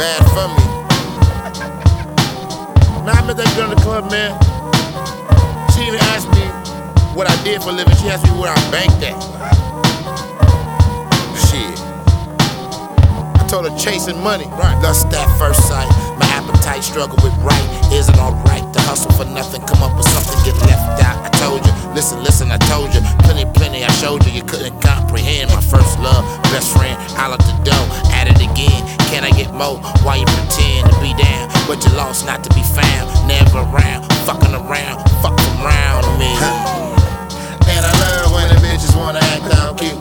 bad for me. Man, I met that girl in the club, man. She even asked me what I did for a living. She asked me where I banked at. Shit. I told her chasing money. Right. Lust at first sight. My appetite struggle with right. Is it alright to hustle for nothing? Come up with something, get left out. I told you. Listen, I told you. Plenty, I showed you. You couldn't comprehend my first love. Best friend, out the door. At it again. Can I get more? Why you pretend to be down? But you lost not to be found. Never around. Fucking around. Fuck around me. And I love when the bitches wanna act out cute.